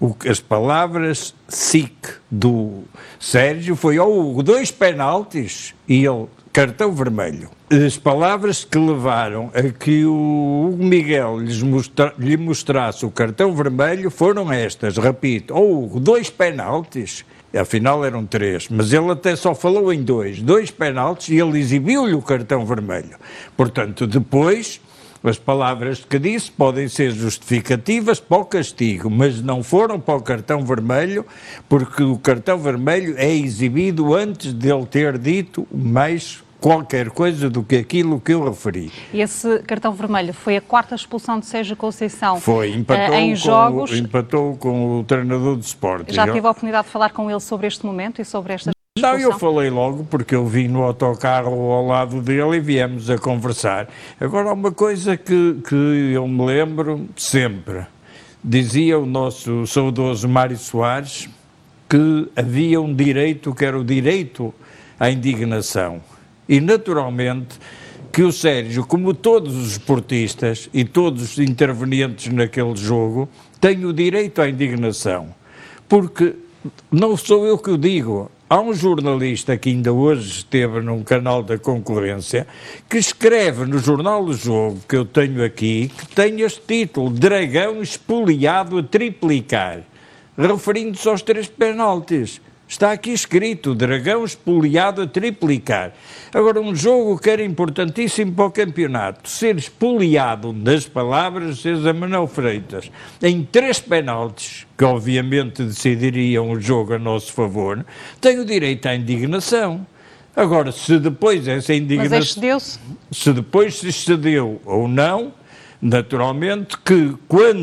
As palavras SIC do Sérgio foi Hugo, 2 penaltis e ele, cartão vermelho. As palavras que levaram a que o Hugo Miguel lhe mostrasse o cartão vermelho foram estas, repito, Hugo, 2 penaltis. Afinal eram 3, mas ele até só falou em 2 penaltis e ele exibiu-lhe o cartão vermelho. Portanto, depois, as palavras que disse podem ser justificativas para o castigo, mas não foram para o cartão vermelho, porque o cartão vermelho é exibido antes de ele ter dito mais qualquer coisa do que aquilo que eu referi. E esse cartão vermelho foi a 4ª expulsão de Sérgio Conceição empatou com o treinador do Sporting. Já teve a oportunidade de falar com ele sobre este momento e sobre esta expulsão? Não, eu falei logo porque eu vim no autocarro ao lado dele e viemos a conversar. Agora, há uma coisa que eu me lembro sempre. Dizia o nosso saudoso Mário Soares que havia um direito que era o direito à indignação. E, naturalmente, que o Sérgio, como todos os esportistas e todos os intervenientes naquele jogo, tem o direito à indignação. Porque não sou eu que o digo. Há um jornalista que ainda hoje esteve num canal da concorrência que escreve no jornal do Jogo, que eu tenho aqui, que tem este título, Dragão espoliado a triplicar, referindo-se aos 3 penaltis. Está aqui escrito, Dragão espoliado a triplicar. Agora, um jogo que era importantíssimo para o campeonato, ser espoliado, nas palavras de César Manuel Freitas, em 3 penaltis, que obviamente decidiriam o jogo a nosso favor, tem o direito à indignação. Agora, se depois essa indignação... Mas excedeu-se? Se depois se excedeu ou não... Naturalmente que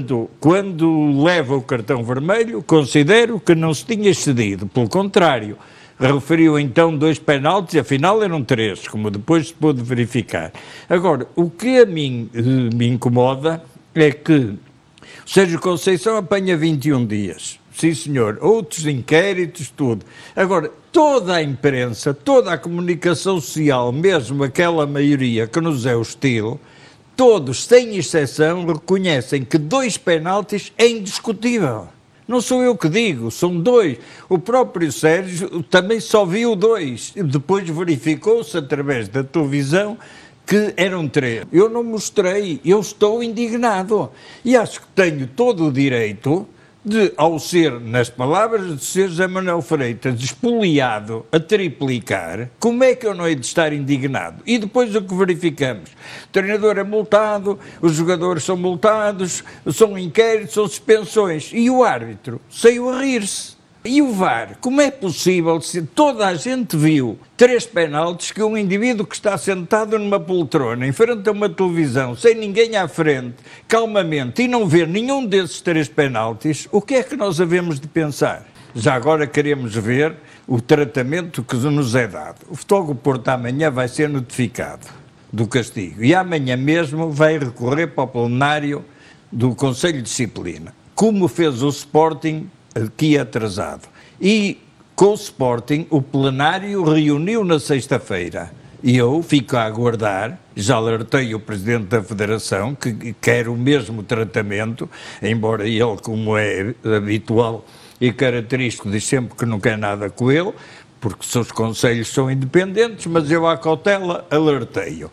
quando leva o cartão vermelho, considero que não se tinha excedido. Pelo contrário, referiu então 2 penaltis, afinal eram 3, como depois se pôde verificar. Agora, o que a mim me incomoda é que o Sérgio Conceição apanha 21 dias. Sim, senhor. Outros inquéritos, tudo. Agora, toda a imprensa, toda a comunicação social, mesmo aquela maioria que nos é hostil... Todos, sem exceção, reconhecem que 2 penaltis é indiscutível. Não sou eu que digo, são 2. O próprio Sérgio também só viu 2. Depois verificou-se através da televisão que eram 3. Eu não mostrei, eu estou indignado. E acho que tenho todo o direito de, ao ser, nas palavras de César Manuel Freitas, espoliado a triplicar, como é que eu não hei de estar indignado? E depois o que verificamos? O treinador é multado, os jogadores são multados, são inquéritos, são suspensões. E o árbitro saiu a rir-se. E o VAR, como é possível, se toda a gente viu 3 penaltis, que um indivíduo que está sentado numa poltrona, em frente a uma televisão, sem ninguém à frente, calmamente, e não ver nenhum desses 3 penaltis, o que é que nós havemos de pensar? Já agora queremos ver o tratamento que nos é dado. O Futebol do Porto amanhã vai ser notificado do castigo e amanhã mesmo vai recorrer para o plenário do Conselho de Disciplina, como fez o Sporting aqui atrasado. E com o Sporting, o plenário reuniu na sexta-feira. E eu fico a aguardar, já alertei o Presidente da Federação, que quer o mesmo tratamento, embora ele, como é habitual e característico, diz sempre que não quer nada com ele, porque os seus conselhos são independentes, mas eu à cautela alertei-o.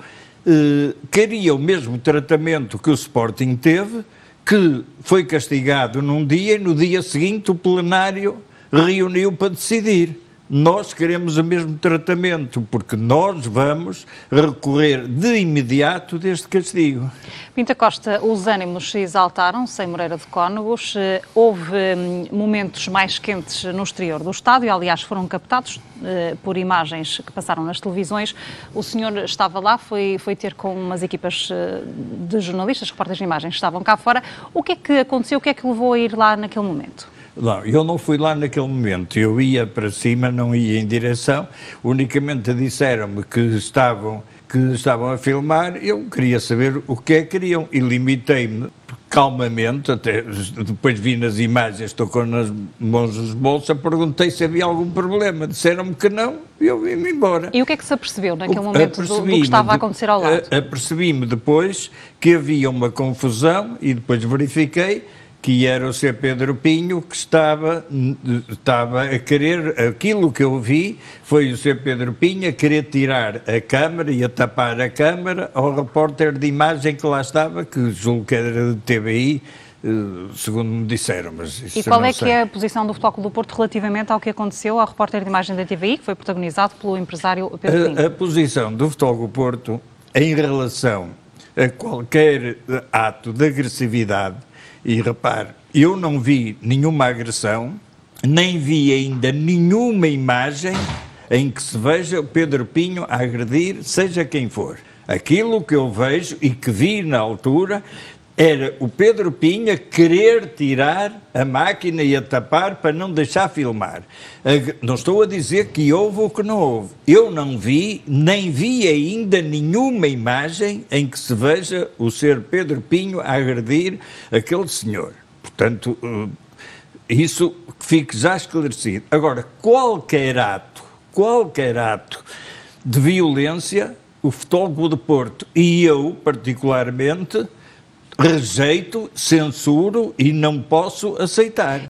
Queria o mesmo tratamento que o Sporting teve, que foi castigado num dia e no dia seguinte o plenário reuniu para decidir. Nós queremos o mesmo tratamento, porque nós vamos recorrer de imediato deste castigo. Pinta Costa, os ânimos se exaltaram-se em Moreira de Cónegos. Houve momentos mais quentes no exterior do estádio, aliás, foram captados por imagens que passaram nas televisões. O senhor estava lá, foi ter com umas equipas de jornalistas, repórteres de imagens, que estavam cá fora. O que é que aconteceu? O que é que levou a ir lá naquele momento? Não, eu não fui lá naquele momento, eu ia para cima, não ia em direção, unicamente disseram-me que estavam a filmar, eu queria saber o que é que queriam e limitei-me calmamente, até depois vi nas imagens, estou com as mãos nos bolsos, perguntei se havia algum problema, disseram-me que não e eu vim-me embora. E o que é que se apercebeu naquele momento do que estava a acontecer ao lado? Apercebi-me depois que havia uma confusão e depois verifiquei que era o Sr. Pedro Pinho que estava a querer, aquilo que eu vi foi o Sr. Pedro Pinho a querer tirar a câmara e a tapar a câmara ao repórter de imagem que lá estava, que julgo que era de TVI, segundo me disseram, mas isso E qual é sei. que é a posição do Futebol Clube do Porto relativamente ao que aconteceu ao repórter de imagem da TVI, que foi protagonizado pelo empresário Pedro Pinho? A posição do Futebol Clube do Porto em relação a qualquer ato de agressividade, e repare, eu não vi nenhuma agressão, nem vi ainda nenhuma imagem em que se veja o Pedro Pinho a agredir, seja quem for. Aquilo que eu vejo e que vi na altura era o Pedro Pinho a querer tirar a máquina e a tapar para não deixar filmar. Não estou a dizer que houve ou que não houve. Eu não vi, nem vi ainda nenhuma imagem em que se veja o Sr. Pedro Pinho a agredir aquele senhor. Portanto, isso fique já esclarecido. Agora, qualquer ato de violência, o Futebol Clube do Porto e eu, particularmente, rejeito, censuro e não posso aceitar.